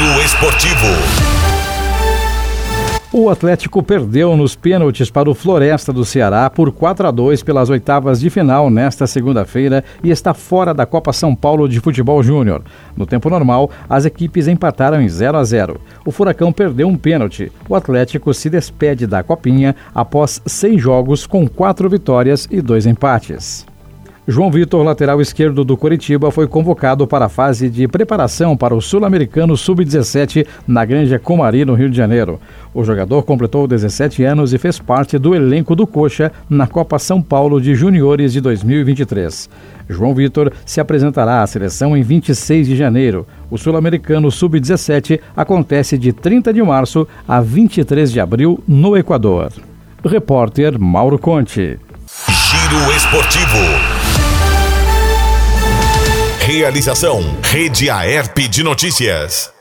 Giro Esportivo. O Atlético perdeu nos pênaltis para o Floresta do Ceará por 4-2 pelas oitavas de final nesta segunda-feira e está fora da Copa São Paulo de Futebol Júnior. No tempo normal, as equipes empataram em 0-0. O Furacão perdeu um pênalti. O Atlético se despede da Copinha após 6 jogos com 4 vitórias e 2 empates. João Vitor, lateral esquerdo do Coritiba, foi convocado para a fase de preparação para o Sul-Americano Sub-17 na Granja Comari, no Rio de Janeiro. O jogador completou 17 anos e fez parte do elenco do Coxa na Copa São Paulo de Juniores de 2023. João Vitor se apresentará à seleção em 26 de janeiro. O Sul-Americano Sub-17 acontece de 30 de março a 23 de abril no Equador. Repórter Mauro Conte. Giro Esportivo. Realização: Rede Aerp de Notícias.